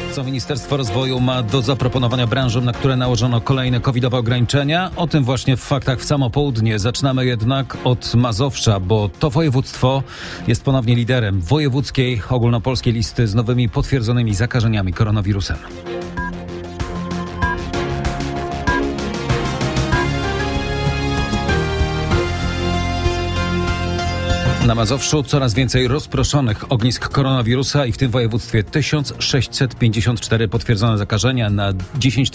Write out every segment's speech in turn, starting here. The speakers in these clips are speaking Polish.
Co Ministerstwo Rozwoju ma do zaproponowania branżom, na które nałożono kolejne covidowe ograniczenia? O tym właśnie w faktach w samo południe. Zaczynamy jednak od Mazowsza, bo to województwo jest ponownie liderem wojewódzkiej ogólnopolskiej listy z nowymi potwierdzonymi zakażeniami koronawirusem. Na Mazowszu coraz więcej rozproszonych ognisk koronawirusa i w tym województwie 1654 potwierdzone zakażenia na 10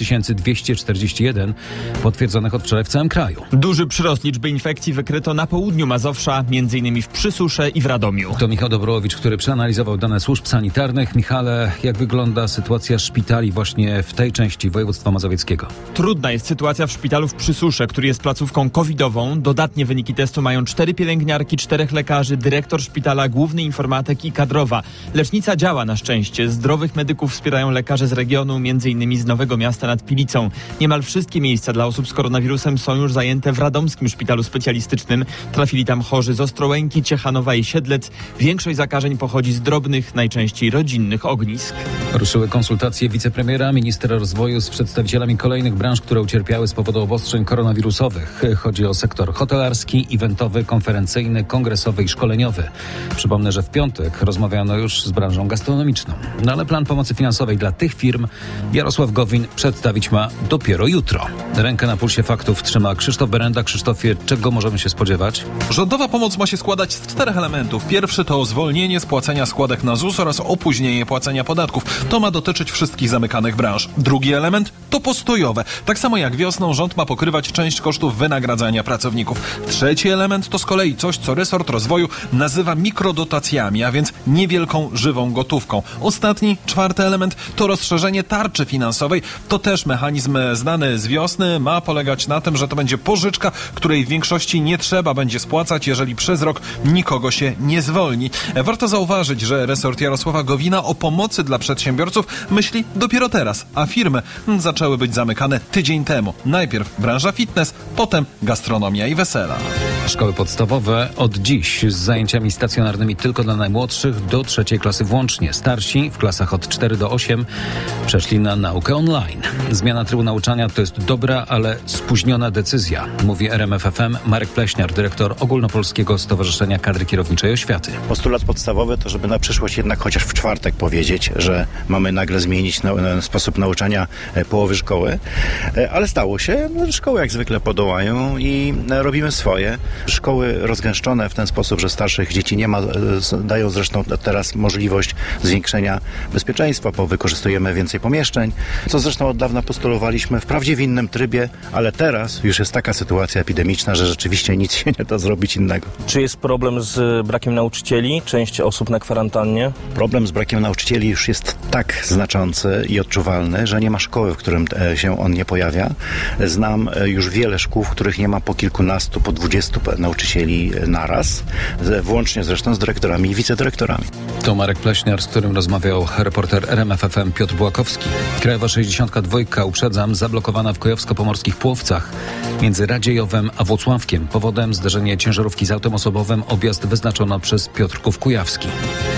241 potwierdzonych od wczoraj w całym kraju. Duży przyrost liczby infekcji wykryto na południu Mazowsza, m.in. w Przysusze i w Radomiu. To Michał Dobrowicz, który przeanalizował dane służb sanitarnych. Michale, jak wygląda sytuacja szpitali właśnie w tej części województwa mazowieckiego? Trudna jest sytuacja w szpitalu w Przysusze, który jest placówką covidową. Dodatnie wyniki testu mają 4 pielęgniarki, 4 lekarzy, dyrektor szpitala, główny informatyk i kadrowa. Lecznica działa na szczęście. Zdrowych medyków wspierają lekarze z regionu, m.in. z Nowego Miasta nad Pilicą. Niemal wszystkie miejsca dla osób z koronawirusem są już zajęte w radomskim szpitalu specjalistycznym. Trafili tam chorzy z Ostrołęki, Ciechanowa i Siedlec. Większość zakażeń pochodzi z drobnych, najczęściej rodzinnych ognisk. Ruszyły konsultacje wicepremiera, ministra rozwoju z przedstawicielami kolejnych branż, które ucierpiały z powodu obostrzeń koronawirusowych. Chodzi o sektor hotelarski, eventowy, konferencyjny, kongresowy i szkoleniowy. Przypomnę, że w piątek rozmawiano już z branżą gastronomiczną. No ale plan pomocy finansowej dla tych firm Jarosław Gowin przedstawić ma dopiero jutro. Rękę na pulsie faktów trzyma Krzysztof Berenda. Krzysztofie, czego możemy się spodziewać? Rządowa pomoc ma się składać z 4 elementów. Pierwszy to zwolnienie z płacenia składek na ZUS oraz opóźnienie płacenia podatków. To ma dotyczyć wszystkich zamykanych branż. Drugi element to postojowe. Tak samo jak wiosną rząd ma pokrywać część kosztów wynagradzania pracowników. Trzeci element to z kolei coś, co resort rozwoju nazywa mikrodotacjami, a więc niewielką, żywą gotówką. Ostatni, 4. element to rozszerzenie tarczy finansowej. To też mechanizm znany z wiosny. Ma polegać na tym, że to będzie pożyczka, której w większości nie trzeba będzie spłacać, jeżeli przez rok nikogo się nie zwolni. Warto zauważyć, że resort Jarosława Gowina o pomocy dla przedsiębiorców myśli dopiero teraz, a firmy zaczęły być zamykane tydzień temu. Najpierw branża fitness, potem gastronomia i wesela. Szkoły podstawowe od dziś z zajęciami stacjonarnymi tylko dla najmłodszych do 3. klasy włącznie. Starsi w klasach od 4 do 8 przeszli na naukę online. Zmiana trybu nauczania to jest dobra, ale spóźniona decyzja, mówi RMF FM Marek Pleśniar, dyrektor Ogólnopolskiego Stowarzyszenia Kadry Kierowniczej Oświaty. Postulat podstawowy to, żeby na przyszłość jednak chociaż w czwartek powiedzieć, że mamy nagle zmienić sposób nauczania połowy szkoły, ale stało się, szkoły jak zwykle podołają i robimy swoje. Szkoły rozgęszczone w ten sposób, że starszych dzieci nie ma, dają zresztą teraz możliwość zwiększenia bezpieczeństwa, bo wykorzystujemy więcej pomieszczeń, co zresztą od dawna postulowaliśmy, wprawdzie w innym trybie, ale teraz już jest taka sytuacja epidemiczna, że rzeczywiście nic się nie da zrobić innego. Czy jest problem z brakiem nauczycieli? Część osób na kwarantannie? Problem z brakiem nauczycieli już jest tak znaczący i odczuwalny, że nie ma szkoły, w którym się on nie pojawia. Znam już wiele szkół, w których nie ma po kilkunastu, po 20 nauczycieli naraz, włącznie zresztą z dyrektorami i wicedyrektorami. To Marek Pleśniar, z którym rozmawiał reporter RMF FM Piotr Błakowski. Krajowa 62, uprzedzam, zablokowana w kujawsko-pomorskich Płowcach między Radziejowem a Włocławkiem. Powodem zderzenie ciężarówki z autem osobowym. Objazd wyznaczono przez Piotrków Kujawski.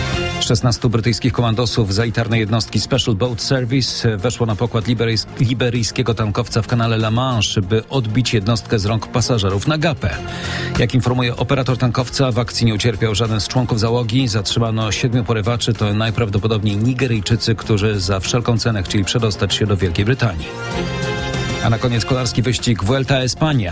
16 brytyjskich komandosów z elitarnej jednostki Special Boat Service weszło na pokład liberyjskiego tankowca w kanale La Manche, by odbić jednostkę z rąk pasażerów na gapę. Jak informuje operator tankowca, w akcji nie ucierpiał żaden z członków załogi. Zatrzymano 7 porywaczy, to najprawdopodobniej Nigeryjczycy, którzy za wszelką cenę chcieli przedostać się do Wielkiej Brytanii. A na koniec kolarski wyścig Vuelta a España.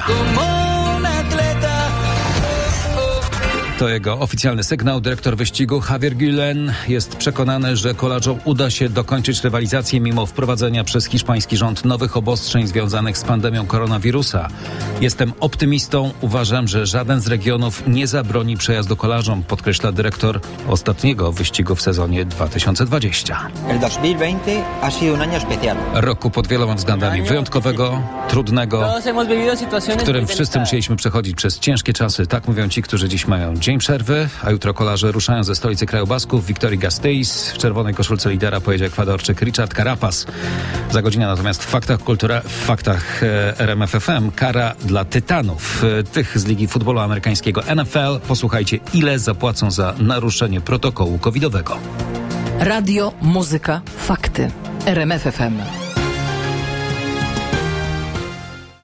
To jego oficjalny sygnał. Dyrektor wyścigu Javier Gülen jest przekonany, że kolarzom uda się dokończyć rywalizację mimo wprowadzenia przez hiszpański rząd nowych obostrzeń związanych z pandemią koronawirusa. Jestem optymistą. Uważam, że żaden z regionów nie zabroni przejazdu kolarzom, podkreśla dyrektor ostatniego wyścigu w sezonie 2020. El 2020 ha sido un año especial. Roku pod wieloma względami wyjątkowego, trudnego, w którym wszyscy musieliśmy przechodzić przez ciężkie czasy. Tak mówią ci, którzy dziś mają dzień przerwy, a jutro kolarze ruszają ze stolicy kraju Basków, Victorii Gasteiz. W czerwonej koszulce lidera pojedzie Ekwadorczyk Richard Carapaz. Za godzinę natomiast w faktach RMF FM kara dla tytanów, tych z Ligi Futbolu Amerykańskiego NFL. Posłuchajcie, ile zapłacą za naruszenie protokołu covidowego. Radio, muzyka, fakty. RMF FM.